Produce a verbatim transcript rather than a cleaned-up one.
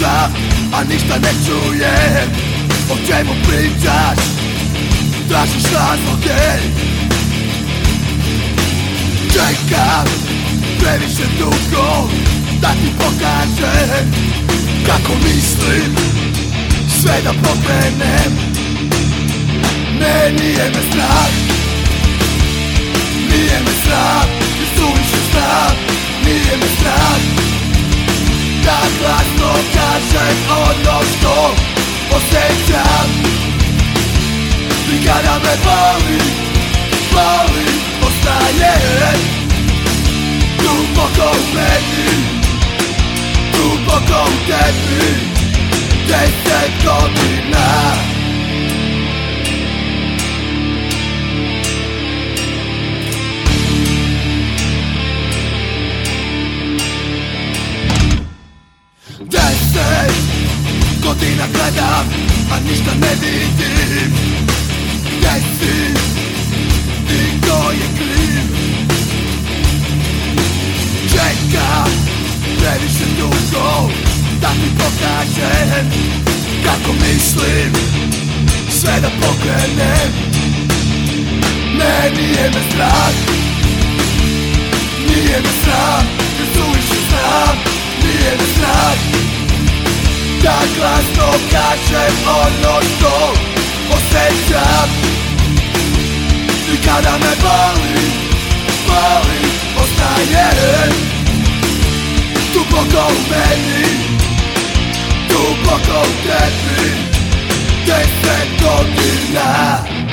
slušam, a ništa ne čujem. O čemu pričaš, tražiš razloge. Čekam previše dugo da ti pokažem kako mislim sve da pokrenem. Ne, nije me strah, nije me strah, jer suviše znam. Nije me strah da glasno kažem ono što osjećam. I kada me boli, boli, ostaje duboko u meni, duboko u tebi, deset godina. Deset godina gledam, a ništa ne vidim. Gdje si i ko je kriv? Čekam previše dugo da ti pokažem kako mislim sve da pokrenem. Ne, nije me strah, nije me strah, jer suviše znam. Nije me strah da glasno kažem ono što osjećam. I kada me boli, boli, ostaje duboko u meni, duboko u tebi, deset godina.